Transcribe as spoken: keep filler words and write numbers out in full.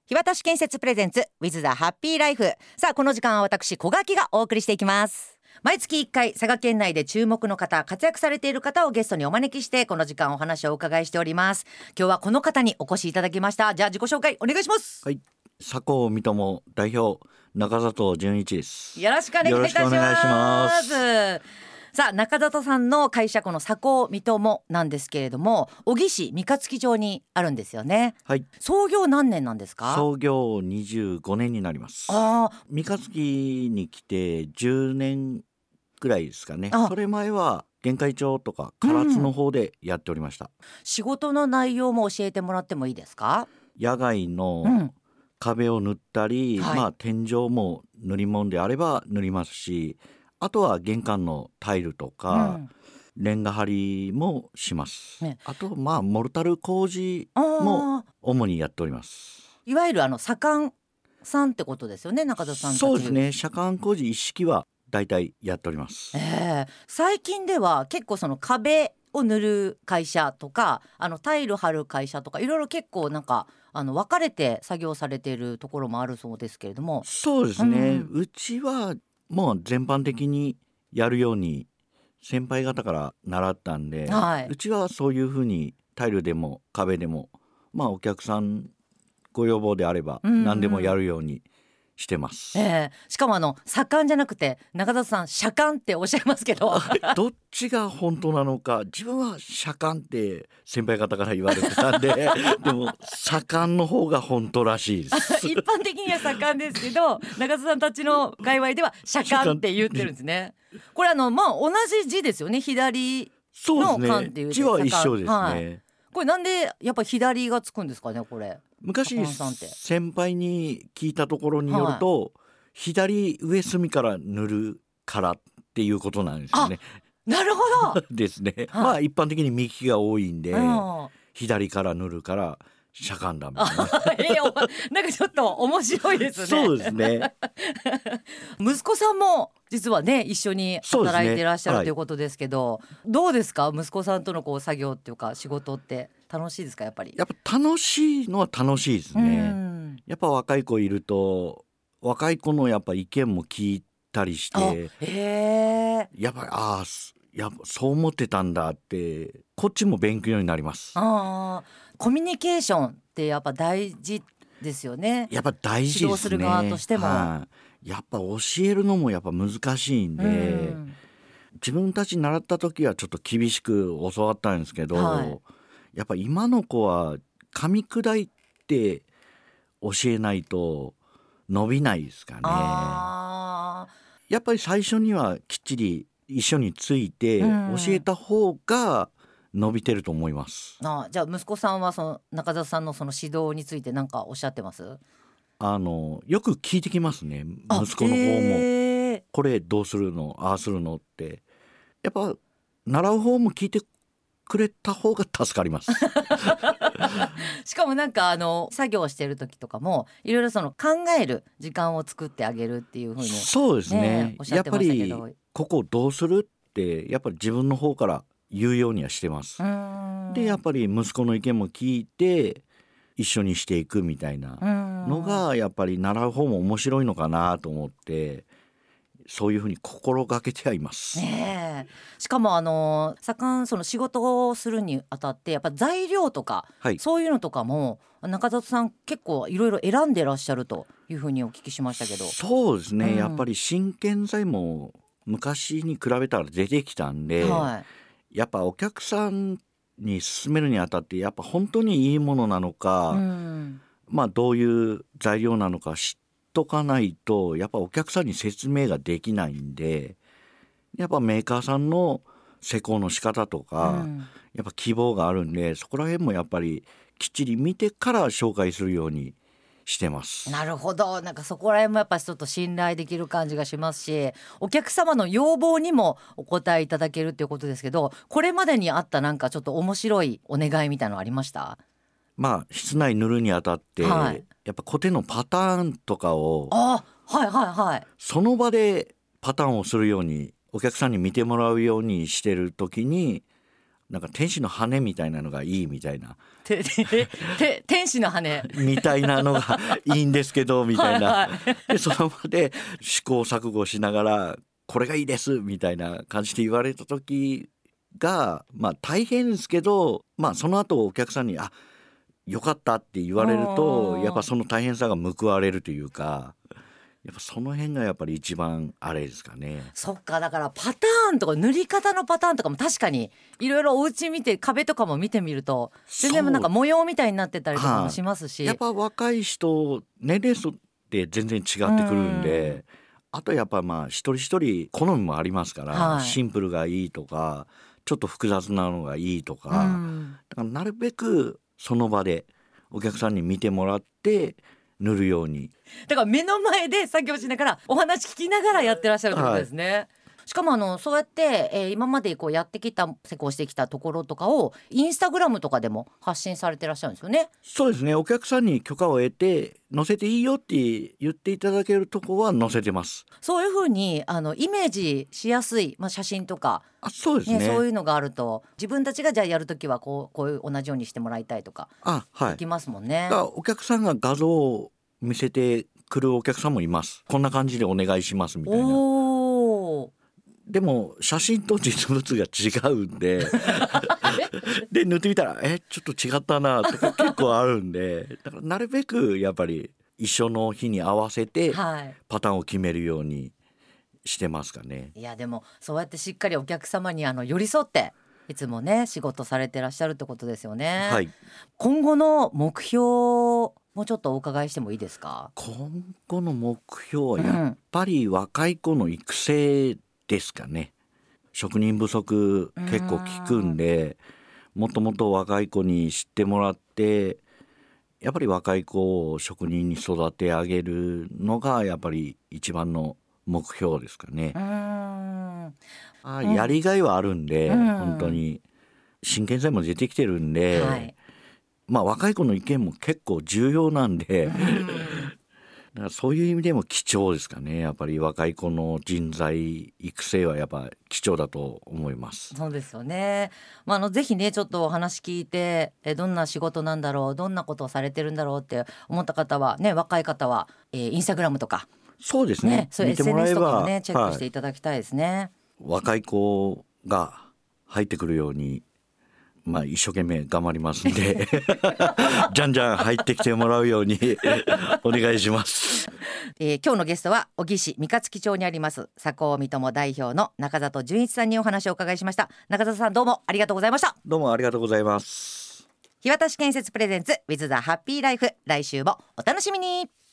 日渡し建設プレゼンツ with the happy life。 さあこの時間は私小垣がお送りしていきます。毎月いっかい佐賀県内で注目の方、活躍されている方をゲストにお招きしてこの時間お話をお伺いしております。今日はこの方にお越しいただきました。じゃあ自己紹介お願いします。 はい、佐高三友代表中里純一です。 よろしくお願いいたします。 よろしくお願いします。 さあ中里さんの会社、この佐高三友なんですけれども、小城市三日月町にあるんですよね。 はい、 創業何年なんですか？ 創業にじゅうごねんになります。 あ三日月に来てじゅうねんぐらいですかね。それ前は玄海町とか唐津の方でやっておりました、うん、 仕事の内容も教えてもらってもいいですか？ 野外の壁を塗ったり、うん、まあ、天井も塗り物であれば塗りますし、あとは玄関のタイルとか、うん、レンガ張りもします、ね、あとまあモルタル工事も主にやっております。 いわゆるあの左官さんってことですよね、中田さんたち。 そうですね、左官工事一式はだいたいやっております、 えー、最近では結構その壁を塗る会社とかあのタイル張る会社とかいろいろ結構なんかあの分かれて作業されているところもあるそうですけれども。 そうですね、うん、うちはもう全般的にやるように先輩方から習ったんで、はい、うちはそういうふうにタイルでも壁でもまあお客さんご要望であれば何でもやるようにしてます、 うんうん、えー、しかもあの左官じゃなくて中里さん左官っておっしゃいますけどどっちが本当なのか、自分は左官って先輩方から言われてたんででも左官の方が本当らしいです一般的には左官ですけど中里さんたちの界隈では左官って言ってるんですね。これあのまあ同じ字ですよね、左の官っていう、 字は一緒ですね、はい、 これなんでやっぱり左がつくんですかね。これ昔先輩に聞いたところによると、はい、左上隅から塗るからっていうことなんですよね。 なるほどですね、はい、まあ一般的に右が多いんで、うん、左から塗るから左官だみたいなえー、なんかちょっと面白いですね。 そうですね息子さんも実はね一緒に働いてらっしゃる、ね、ということですけど、はい、どうですか息子さんとのこう作業っていうか仕事って楽しいですか？やっぱりやっぱ楽しいのは楽しいですね。やっぱ若い子いると若い子のやっぱ意見も聞いたりして、 へー、 やっぱりああやっぱそう思ってたんだってこっちも勉強になります。 あコミュニケーションってやっぱ大事ですよね。 やっぱ大事ですね。 指導する側としても、 はあ、やっぱ教えるのもやっぱ難しいんで、うん、自分たち習った時はちょっと厳しく教わったんですけど、はい、やっぱ今の子は噛み砕いて教えないと伸びないですかね。あやっぱり最初にはきっちり一緒について教えた方が伸びてると思います、 うん、あじゃあ息子さんはその中田さんのその指導について何かおっしゃってます？ あのよく聞いてきますね、息子の方も、えー、これどうするのああするのってやっぱ習う方も聞いてくれた方が助かりますしかもなんかあの作業してる時とかもいろいろその考える時間を作ってあげるっていう風に、ね、 そうですね、 おっしゃってましたけど、 やっぱりここどうするってやっぱり自分の方から言うようにはしてます。でやっぱり息子の意見も聞いて一緒にしていくみたいなのがやっぱり習う方も面白いのかなと思ってそういうふうに心がけてはいます、 ね、しかもあの盛んその仕事をするにあたってやっぱ材料とか、はい、そういうのとかも中里さん結構いろいろ選んでらっしゃるというふうにお聞きしましたけど。 そうですね、うん、やっぱり真剣材も昔に比べたら出てきたんで、はい、やっぱお客さんに勧めるにあたってやっぱ本当にいいものなのか、うん、まあどういう材料なのか知っとかないとやっぱお客さんに説明ができないんで、やっぱメーカーさんの施工の仕方とか、うん、やっぱ希望があるんでそこら辺もやっぱりきっちり見てから紹介するようにしてます。 なるほど、なんかそこら辺もやっぱりちょっと信頼できる感じがしますし、お客様の要望にもお答えいただけるっていうことですけど、これまでにあったなんかちょっと面白いお願いみたいなのありました？ まあ室内塗るにあたって、はい、やっぱコテのパターンとかをあ、はいはいはい、 その場でパターンをするようにお客さんに見てもらうようにしてる時になんか天使の羽みたいなのがいいみたいなててて天使の羽みたいなのがいいんですけどみたいな、はいはい、でその場で試行錯誤しながらこれがいいですみたいな感じで言われた時がまあ大変ですけど、まあその後お客さんにあよかったって言われるとやっぱその大変さが報われるというか、やっぱその辺がやっぱり一番あれですかね。 そっか、だからパターンとか塗り方のパターンとかも確かにいろいろお家見て壁とかも見てみると全然なんか模様みたいになってたりとかもしますし、 やっぱ若い人年齢層って全然違ってくるんで、あとやっぱまあ一人一人好みもありますから、はい、シンプルがいいとかちょっと複雑なのがいいとか、だからなるべくその場でお客さんに見てもらって塗るように、 だから目の前で作業しながらお話聞きながらやってらっしゃるってことですね、はい、しかもあのそうやって、えー、今までこうやってきた施工してきたところとかをインスタグラムとかでも発信されてらっしゃるんですよね。 そうですね、お客さんに許可を得て載せていいよって言っていただけるとこは載せてます。 そういうふうにあのイメージしやすい、まあ、写真とかあ そうですね、 ね、そういうのがあると自分たちがじゃあやるときはこう、こういう同じようにしてもらいたいとかあ、はい、 できますもんね。 だからお客さんが画像を見せてくるお客さんもいます。こんな感じでお願いしますみたいな。おでも写真と実物が違うんでで塗ってみたらえちょっと違ったなとか結構あるんで、だからなるべくやっぱり一緒の日に合わせてパターンを決めるようにしてますかね、はい、 いやでもそうやってしっかりお客様にあの寄り添っていつもね仕事されてらっしゃるってことですよね、はい、今後の目標もうちょっとお伺いしてもいいですか。 今後の目標はやっぱり若い子の育成ですかね、うん、職人不足結構聞くんで、もっともっと若い子に知ってもらってやっぱり若い子を職人に育て上げるのがやっぱり一番の目標ですかね。うーんあやりがいはあるんで、うん、本当に真剣剤も出てきてるんで、はい、まあ若い子の意見も結構重要なんで、うん、だからそういう意味でも貴重ですかね。やっぱり若い子の人材育成はやっぱ貴重だと思います。 そうですよね、まあ、あのぜひねちょっとお話聞いてえどんな仕事なんだろう、どんなことをされてるんだろうって思った方はね、若い方は、えー、インスタグラムとかそうですね、 ね、そういう エスエヌエス とかもねチェックしていただきたいですね、はい、 若い子が入ってくるようにまあ一生懸命頑張りますんでじゃんじゃん入ってきてもらうようにお願いします、 えー、今日のゲストは小城市三日月町にあります佐高三友代表の中里純一さんにお話をお伺いしました。中里さんどうもありがとうございました。 どうもありがとうございます。 日渡建設プレゼンツ With the Happy Life、 来週もお楽しみに。